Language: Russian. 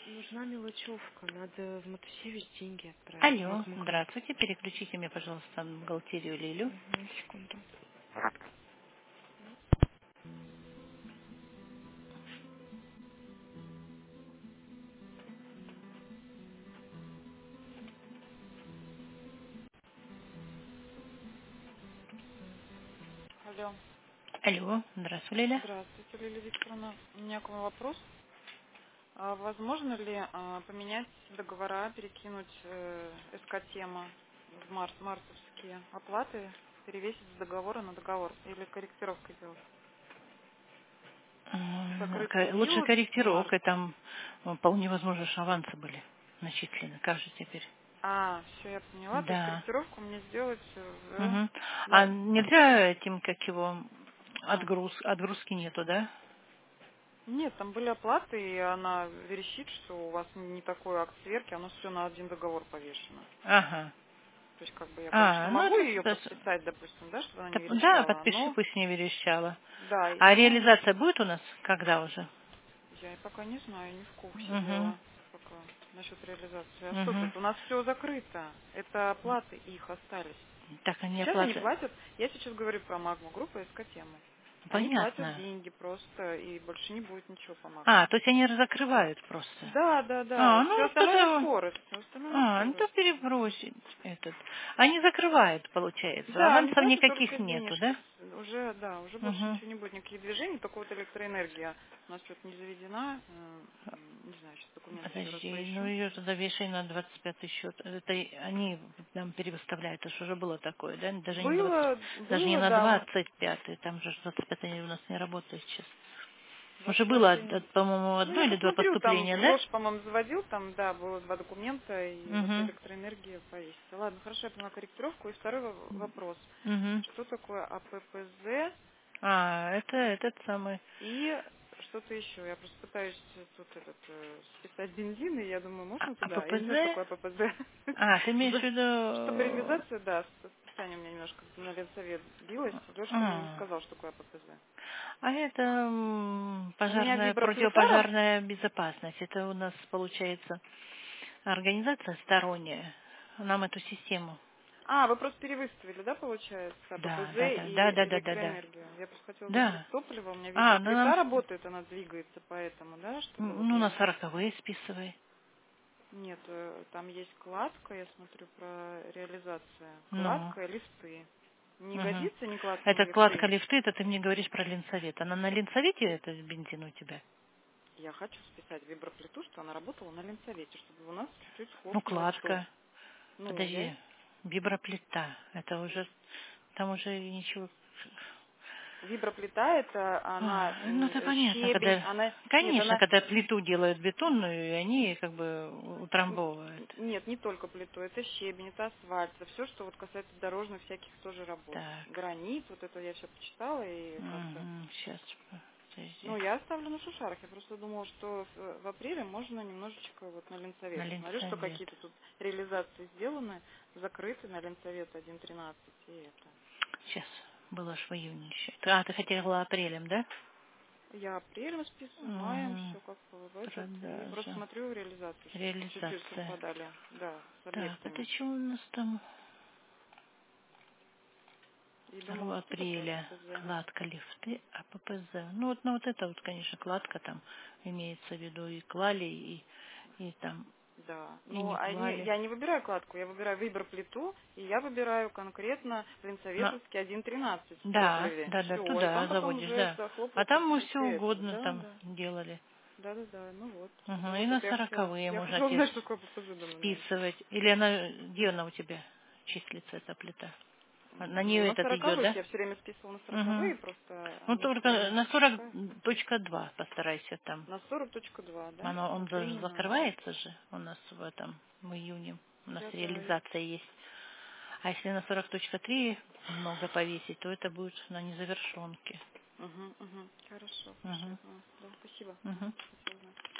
Нужна мелочевка, надо в Матусевич деньги отправить. Алло, Магмагрупп. здравствуйте. Переключите мне, пожалуйста, на бухгалтерию Лилю. Секунду. Алло. Алло, здравствуй, Лиля. Здравствуйте, Лилия Викторовна. У меня к вам вопрос. Возможно ли поменять договора, перекинуть СК-тема в мартовские оплаты, перевесить с договора на договор или корректировкой делать? Закрыть Лучше период март. корректировка, там вполне возможно, что авансы были начислены. Как же теперь? Все, я поняла. То есть Да. корректировку мне сделать Мгм. А на... нельзя этим, как его, А. отгрузки нету, да? Нет, там были оплаты, и она верещит, что у вас не такой акт сверки, оно все на один договор повешено. Ага. То есть, как бы я, конечно, Ну могу это, ее подписать, допустим, да, чтобы она не да, верещала, подпиши, но, пусть не верещала. да, А но реализация будет у нас? Когда уже? я и пока не знаю, не в курсе Угу. дела пока насчет реализации. А что Угу. тут? У нас все закрыто. Это оплаты их остались. Так они Сейчас они оплаты. платят, я сейчас говорю про Магму группу и СК-тему. Они платят Понятно. деньги просто, и больше не будет ничего по Магме. То есть они закрывают просто. Да, да, да. Все Ну остальное на что-то... скорость. Все остальное на Ну то скорость. перебросить этот. Они закрывают, получается. Да, они Авансов платят никаких только нету, денежки. да? Уже, да, уже больше Угу. ничего не будет, никаких движений, только вот электроэнергия у нас что-то не заведена. Не знаю, сейчас документы еще раз Подожди, поищу. ее туда вешай на 25-й счет. Это они нам перевыставляют, это ж уже было такое, да? Даже не Было, на да, 25-й, там же 25-й у нас не работает сейчас. Уже было, 25. по-моему, Ну, одно я или два посмотрю, там поступления, да? Леша, по-моему, заводил, там, да, было 2 документа, и вот Угу. электроэнергия повесится. Ладно, хорошо, я поняла корректировку. И второй вопрос. Угу. Что такое АППЗ Это этот самый. и что-то еще? Я просто пытаюсь тут списать бензин, и я думаю, можно туда? Я не знаю, что ППЗ? такое АППЗ. Ты имеешь в Чтобы виду... реализация, да, со списанием у меня немножко на ленсовет билась. Лешка мне не А, сказал, что такое АППЗ. это У меня пожарная, виброплита. противопожарная безопасность. Это у нас получается организация сторонняя. Нам эту систему. Вы просто перевыставили, да, получается, Да, АППЗ да, да, да, и да, да, да, да. электроэнергию. Я просто хотела закрыть Да. топливо, у меня Ну нам, виброплита работает, она двигается, поэтому, да, чтобы вот ну на я... 40-е списывай. Нет, там есть кладка, я смотрю про реализация. Ну, Кладка, листы. Не угу. годится ни кладка, ни Это кладка листы. лифты, это ты мне говоришь про Ленсовет. Она на Ленсовете, это бензин у тебя? Я хочу списать виброплиту, что она работала на ленцовете, чтобы у нас чуть-чуть Ну, сходство что. кладка. Ну, Подожди. Виброплита. Это уже, там уже ничего. виброплита это она Ну, это понятно, щебень, когда... она нет, Конечно, она когда плиту делают бетонную, и они как бы н- утрамбовывают. нет, не только плиту, это щебень, это асфальт, это все, что вот касается дорожных всяких тоже работ. Так. Гранит, вот это я все почитала и как-то. Сейчас, подожди. Ну, я оставлю на шушарах. Я просто думала, что в апреле можно немножечко вот на На ленцовет. Я смотрю, что Ленсовет. какие-то тут реализации сделаны, закрыты на ленцовет 1.13 и это. Сейчас. Было ж в июне еще. Ты хотела апрелем, да? Я апрелем списываю, маем, Угу. все как в этот. И просто Продажа. смотрю реализацию, что чуть-чуть Реализация. совпадали, да, с Так, это объектами. что у нас там? И 2 думала, что такое апреля. ППЗ. Кладка лифты, АППЗ. Ну вот, вот это вот, конечно, кладка там имеется в виду и клали, и там, Да. и Ну, не клали. я не выбираю кладку, я выбираю виброплиту, и я выбираю конкретно На- ленцоветовский 1.13 в да, топливе. да, да, Все, и туда там потом заводишь, уже да. это А хлопают там мы все после этого. угодно Да, там да. делали. Да, да, да. Ну вот. Угу. И Вот на это я хотела. 40-е Я можно хотела тебе знать, что такое ППЗ, думаю, наверное. списывать. Или она, где она у тебя числится, эта плита? На Ну, нее на этот идет, сороковых. да? Я все время списывала на Угу. сороковые, просто Ну, они только стали на такая. 40.2 постарайся там. На 40.2, да? Он Так, даже именно. закрывается же у нас в этом, в июне. У нас Да. реализация есть. А если на 40.3 много повесить, то это будет на незавершенке. Угу, угу. Хорошо, хорошо, я Угу. поняла. Да, спасибо. Угу. Спасибо.